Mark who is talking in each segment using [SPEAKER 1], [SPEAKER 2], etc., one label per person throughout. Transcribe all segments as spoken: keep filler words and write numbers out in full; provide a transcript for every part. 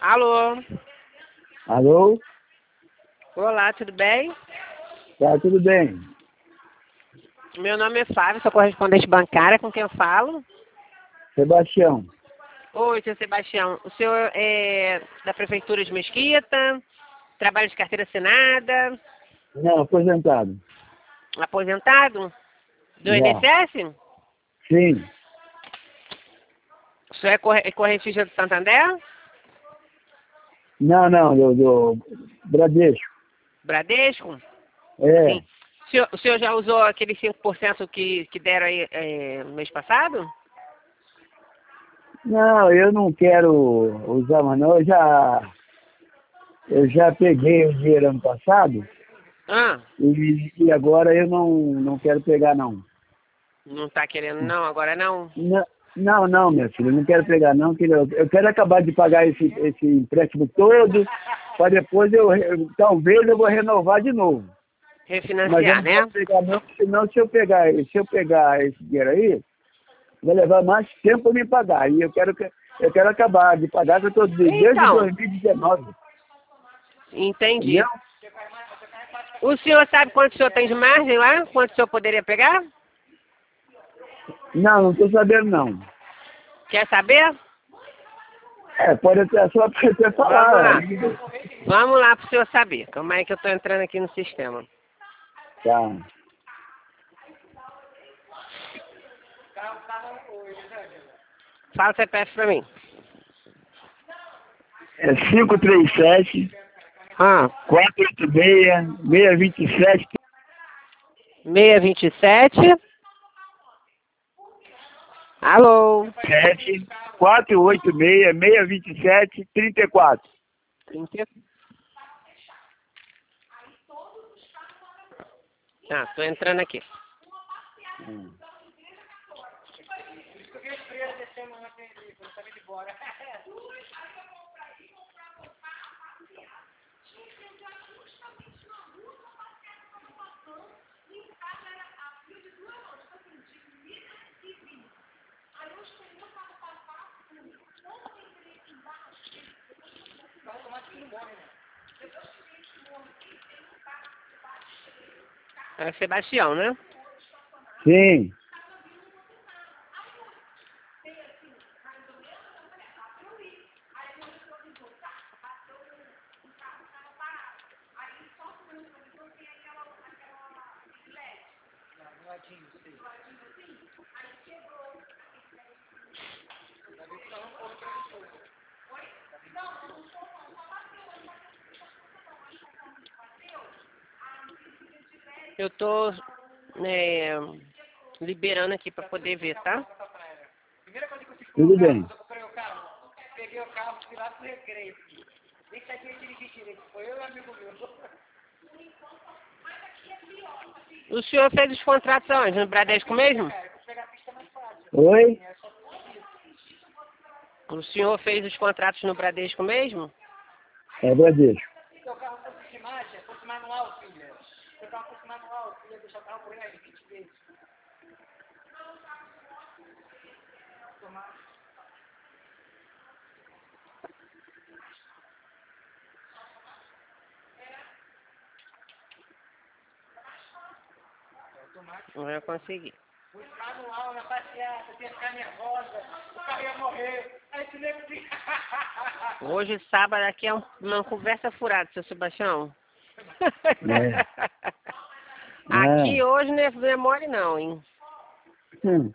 [SPEAKER 1] Alô?
[SPEAKER 2] Alô?
[SPEAKER 1] Olá, tudo bem?
[SPEAKER 2] Tá, tudo bem.
[SPEAKER 1] Meu nome é Flávio, sou correspondente bancária, com quem eu falo?
[SPEAKER 2] Sebastião.
[SPEAKER 1] Oi, seu Sebastião. O senhor é da Prefeitura de Mesquita? Trabalha de carteira assinada?
[SPEAKER 2] Não, aposentado.
[SPEAKER 1] Aposentado? Do
[SPEAKER 2] Já.
[SPEAKER 1] I N S S?
[SPEAKER 2] Sim.
[SPEAKER 1] O senhor é corre- é correntista do Santander?
[SPEAKER 2] Não, não, do, do Bradesco.
[SPEAKER 1] Bradesco?
[SPEAKER 2] É.
[SPEAKER 1] Sim. O senhor, o senhor já usou aquele cinco por cento que, que deram aí é, no mês passado?
[SPEAKER 2] Não, eu não quero usar mais não. Eu já, eu já peguei o dinheiro ano passado
[SPEAKER 1] Ah,
[SPEAKER 2] e, e agora eu não, não quero pegar não.
[SPEAKER 1] não tá querendo não, agora não?
[SPEAKER 2] Não, não, não, minha filha, eu não quero pegar não. Que eu, eu quero acabar de pagar esse, esse empréstimo todo para depois eu, eu talvez eu vou renovar de novo. Mas eu
[SPEAKER 1] Refinanciar,
[SPEAKER 2] não
[SPEAKER 1] né?
[SPEAKER 2] posso pegar não, senão se eu pegar, se eu pegar esse dinheiro aí, vai levar mais tempo para me pagar. E eu quero, que- eu quero acabar de pagar, que eu estou desde
[SPEAKER 1] Então,
[SPEAKER 2] dois mil e dezenove.
[SPEAKER 1] entendi.
[SPEAKER 2] Entendeu?
[SPEAKER 1] O senhor sabe quanto o senhor tem de margem lá? Quanto o senhor poderia pegar?
[SPEAKER 2] Não, não estou sabendo não.
[SPEAKER 1] Quer saber?
[SPEAKER 2] É, pode até só até
[SPEAKER 1] Vamos
[SPEAKER 2] falar.
[SPEAKER 1] lá. Vamos lá para o senhor saber. Calma aí que eu estou entrando aqui no sistema.
[SPEAKER 2] Tá.
[SPEAKER 1] Fala o C P F para mim.
[SPEAKER 2] É cinco três sete,
[SPEAKER 1] Ah,
[SPEAKER 2] quatro oito seis, seis dois sete,
[SPEAKER 1] seis vinte e sete. Alô?
[SPEAKER 2] sete, quatro oito seis, seis dois sete, trinta e quatro.
[SPEAKER 1] trinta. Ah, tô entrando aqui.
[SPEAKER 2] Hum.
[SPEAKER 1] É Sebastião, né?
[SPEAKER 2] Sim.
[SPEAKER 1] Eu tô é, liberando aqui para poder ver, tá?
[SPEAKER 2] Tudo bem.
[SPEAKER 1] O senhor fez os contratos aonde? No Bradesco mesmo?
[SPEAKER 2] Oi?
[SPEAKER 1] O senhor fez os contratos no Bradesco mesmo?
[SPEAKER 2] É Bradesco.
[SPEAKER 1] Não vai conseguir. Hoje, sábado, aqui é um- uma conversa furada, seu Sebastião.
[SPEAKER 2] É.
[SPEAKER 1] Aqui
[SPEAKER 2] É.
[SPEAKER 1] hoje não é, não é mole não, hein?
[SPEAKER 2] Hum.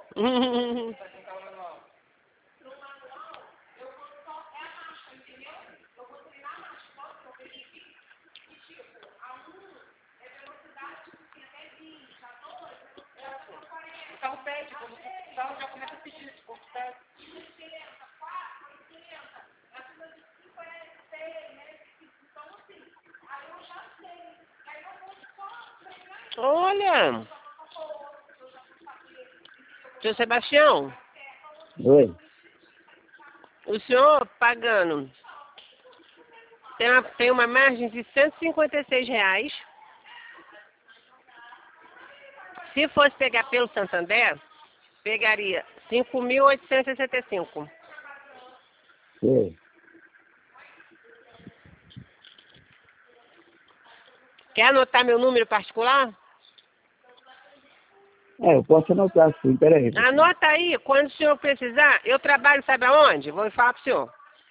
[SPEAKER 1] Olha, seu Sebastião,
[SPEAKER 2] Oi.
[SPEAKER 1] o senhor pagando tem uma, tem uma margem de cento e cinquenta e seis reais. Se fosse pegar pelo Santander, pegaria cinco mil oitocentos e sessenta e cinco.
[SPEAKER 2] Oi.
[SPEAKER 1] Quer anotar meu número particular?
[SPEAKER 2] É, eu posso anotar sim, peraí.
[SPEAKER 1] Anota aí, quando o senhor precisar, eu trabalho, sabe aonde? Vou falar pro senhor.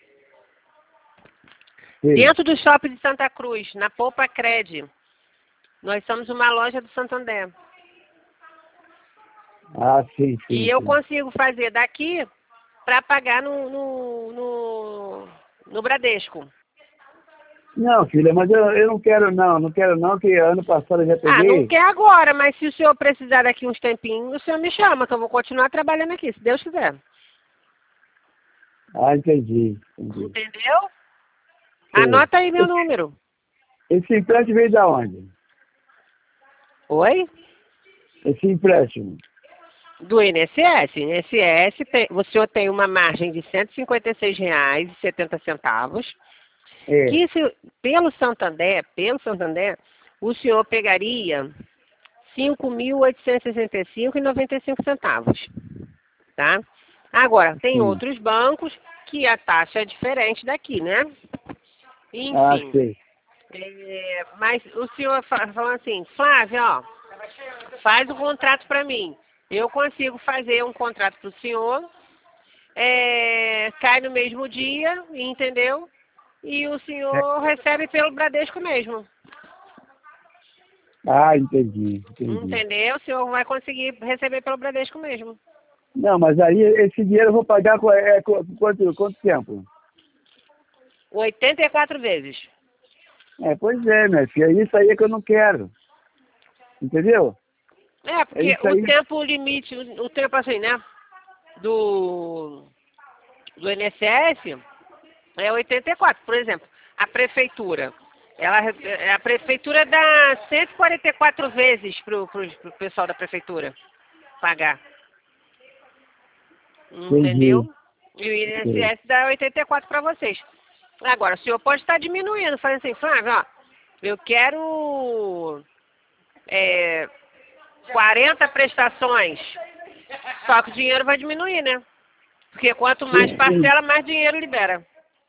[SPEAKER 1] Sim. Dentro do shopping de Santa Cruz, na Poupa Cred. Nós somos uma loja do Santander.
[SPEAKER 2] Ah, sim, sim.
[SPEAKER 1] E eu
[SPEAKER 2] sim.
[SPEAKER 1] consigo fazer daqui para pagar no, no, no, no Bradesco.
[SPEAKER 2] Não, filha, mas eu, eu não quero não, não quero não, que ano passado eu já peguei.
[SPEAKER 1] Ah, não quer agora, mas se o senhor precisar daqui uns tempinhos, o senhor me chama, que eu vou continuar trabalhando aqui, se Deus quiser.
[SPEAKER 2] Ah, entendi. entendi.
[SPEAKER 1] Entendeu? É. Anota aí meu
[SPEAKER 2] esse,
[SPEAKER 1] número.
[SPEAKER 2] Esse empréstimo veio da onde?
[SPEAKER 1] Oi?
[SPEAKER 2] Esse empréstimo.
[SPEAKER 1] Do I N S S. I N S S, tem, o senhor tem uma margem de cento e cinquenta e seis reais e setenta centavos. É. Que se, pelo Santander, pelo Santander, o senhor pegaria cinco mil oitocentos e sessenta e cinco reais e noventa e cinco centavos. Tá? Agora, tem Sim. outros bancos que a taxa é diferente daqui, né? Enfim.
[SPEAKER 2] Ah, sei.
[SPEAKER 1] É, mas o senhor falou assim, Flávia, ó, faz o contrato para mim. Eu consigo fazer um contrato para o senhor, é, cai no mesmo dia, entendeu? E o senhor é. recebe pelo Bradesco mesmo.
[SPEAKER 2] Ah, entendi, entendi.
[SPEAKER 1] Entendeu? O senhor vai conseguir receber pelo Bradesco mesmo.
[SPEAKER 2] Não, mas aí esse dinheiro eu vou pagar com, é, com quanto, quanto tempo?
[SPEAKER 1] oitenta e quatro vezes.
[SPEAKER 2] É, pois é, minha filha, isso aí é que eu não quero. Entendeu?
[SPEAKER 1] É, porque é o tempo limite, o tempo assim, né? Do, do I N S S é oitenta e quatro. Por exemplo, a prefeitura. Ela, a prefeitura dá cento e quarenta e quatro vezes pro, pro, pro pessoal da prefeitura pagar. Entendeu? E o I N S S dá oitenta e quatro para vocês. Agora, o senhor pode estar diminuindo, falando assim, Flávio, ó, eu quero é, quarenta prestações, só que o dinheiro vai diminuir, né? Porque quanto mais parcela, mais dinheiro libera.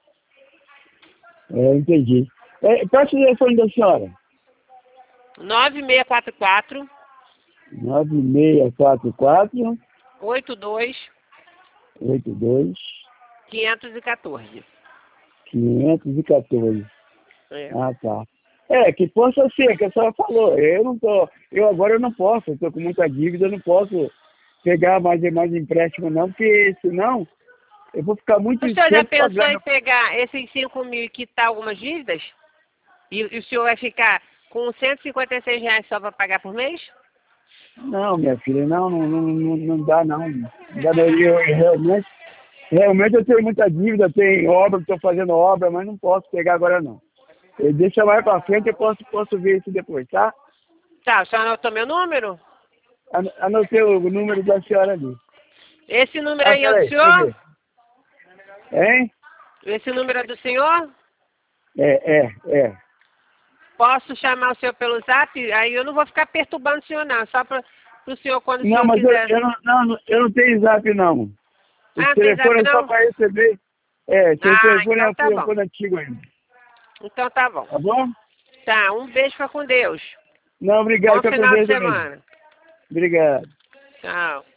[SPEAKER 2] É, entendi. É, qual é o telefone da senhora?
[SPEAKER 1] nove seis quatro quatro.
[SPEAKER 2] nove seis quatro quatro.
[SPEAKER 1] oito dois.
[SPEAKER 2] oito dois.
[SPEAKER 1] quinhentos e quatorze.
[SPEAKER 2] quinhentos e quatorze.
[SPEAKER 1] É.
[SPEAKER 2] Ah, tá. É, que possa ser, que a senhora falou. Eu não tô, eu agora eu não posso, eu tô com muita dívida, eu não posso pegar mais e mais empréstimo não, porque senão eu vou ficar muito...
[SPEAKER 1] O senhor já pensou pagando... em pegar esses cinco mil e quitar algumas dívidas? E, e o senhor vai ficar com cento e cinquenta e seis reais só para pagar por mês?
[SPEAKER 2] Não, minha filha, não, não, não, não, não dá não. não dá, eu, eu, realmente, realmente eu tenho muita dívida, tenho obra, estou fazendo obra, mas não posso pegar agora não. Eu deixo mais para frente, eu posso, posso ver isso depois, tá?
[SPEAKER 1] Tá, o senhor anotou meu número?
[SPEAKER 2] Anotei o número da senhora ali.
[SPEAKER 1] Esse número
[SPEAKER 2] ah,
[SPEAKER 1] aí é do senhor?
[SPEAKER 2] Hein?
[SPEAKER 1] Esse número é do senhor?
[SPEAKER 2] É, é, é.
[SPEAKER 1] Posso chamar o senhor pelo zap? Aí eu não vou ficar perturbando o senhor não, só para o senhor quando o
[SPEAKER 2] não,
[SPEAKER 1] senhor quiser.
[SPEAKER 2] Não, mas eu, não, eu não tenho zap não. O
[SPEAKER 1] ah,
[SPEAKER 2] telefone
[SPEAKER 1] zap,
[SPEAKER 2] é só para receber. É, o
[SPEAKER 1] ah,
[SPEAKER 2] telefone
[SPEAKER 1] então
[SPEAKER 2] é um
[SPEAKER 1] tá
[SPEAKER 2] telefone antigo ainda.
[SPEAKER 1] Então tá bom.
[SPEAKER 2] Tá bom?
[SPEAKER 1] Tá, um beijo, fica com Deus.
[SPEAKER 2] Não, obrigado.
[SPEAKER 1] Bom final de semana.
[SPEAKER 2] Obrigado.
[SPEAKER 1] Tchau.